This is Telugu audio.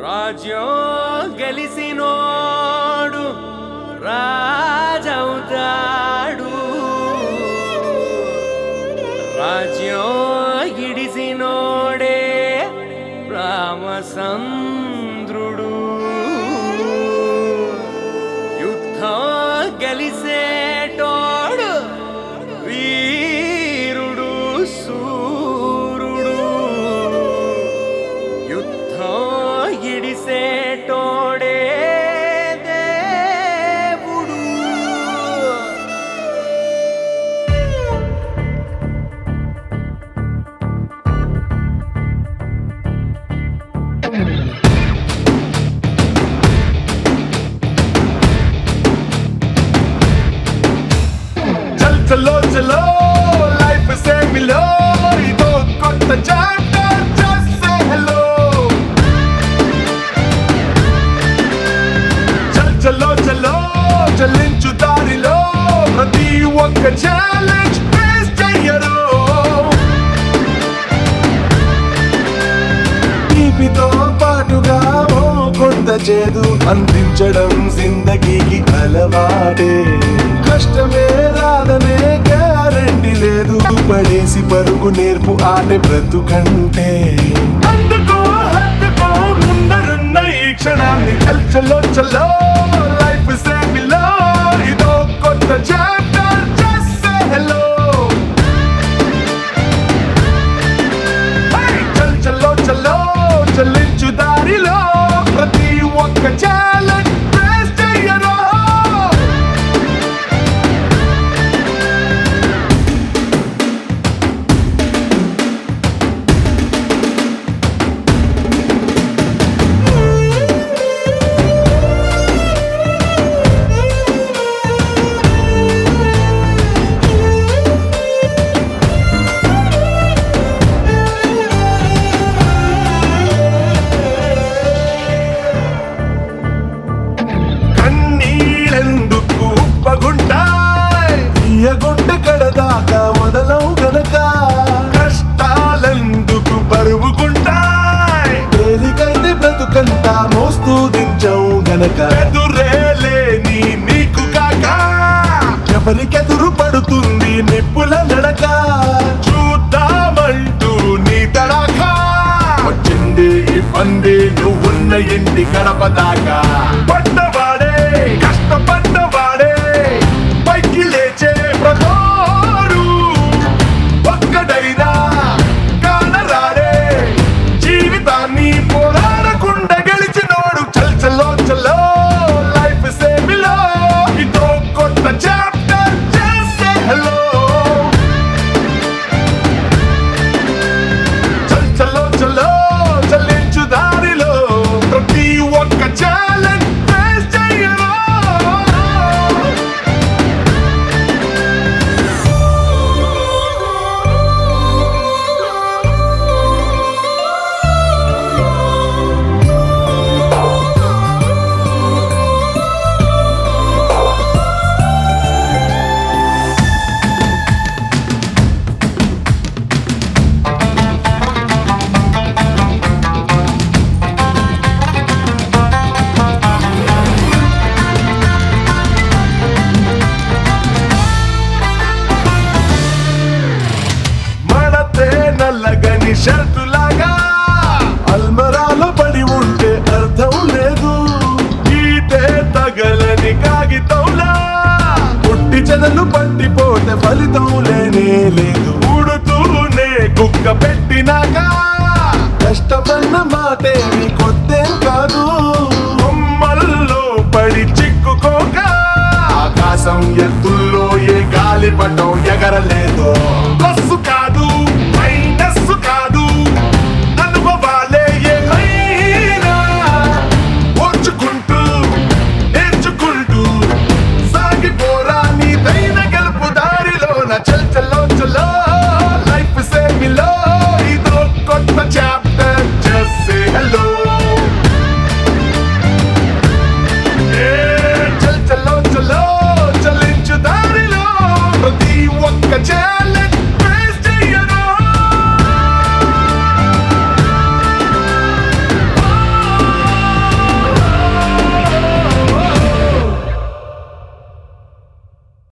రాజ్యం గెలిసినోడు రాజవుతాడు, రాజ్యం గిడిసినోడే రామచంద్రుడు. యుద్ధం గెలిసేటోడు వీరుడు సూరుడు, యుద్ధం గిడిసేటోడే దేవుడు. चल चलो चलो लाइफ से मिलो, ये तो కొత్త chapter, just say hello. चल चलो चलो చలించు దారిలో ప్రతి ఒక్క ఛాలెంజ్ ఫేస్ చెయ్యరు. తీపితో పాటుగా ఓ కొంత చేదు అందించడం జిందగీకి అలవాటే. కష్టమే రాదనే గ్యారంటీ లేదు, పడేసి పరుగు నేర్పు ఆటే బ్రతుకంటే. అందుకో హద్దుకో ముందరున్న ఈ క్షణాన్ని చల్ చలో చలో లైఫ్ సే మిలో, ఇదో కొత్త చాప్టర్, జస్ట్ సే హలో. చల్ చలో చలో చలించు దారిలో ప్రతి ఒక్క ఛాలెంజ్ ఫేస్ చెయ్యరు. కన్నీళ్ళెందుకు ఉప్పగుంటాయ్, తీయగుండె కడదాకా మొదలవు గనక. కష్టాలెందుకు బరువుకుంటాయ్, తేలికైతే బ్రతుకంతా మోస్తూ దించవు గనక. ఎదురేలేని నీకు కాక ఎవరికెదురు పడుతుంది నిప్పుల నడక. చూద్దామంటూ నీ తడాకా వచ్చింది ఇబ్బంది, నువ్వున్న ఇంటి గడప దాకా. పడ్డవాడే కష్టపడ్డవాడే పైకి లేచే ప్రతోడు, ఒక్కడైనా కానరాడే జీవితాన్ని పోరాడకుండా గెలిచినోడు. చల్ చలో చలో లైఫ్ సే మిలో, ఇదో కొత్త చాప్టర్, జస్ట్ సే హలో. చల్ చలో చలో చలించు దారిలో ప్రతి ఒక్క ఛాలెంజ్ ఫేస్ చెయ్యరు. మడతే నల్లగని షర్టులాగా అల్మరాలో పడి ఉంటే అర్థం లేదు. ఈటే తగలని కాగితంలా పుట్టి చెదలు పట్టిపోతే ఫలితం లేదు.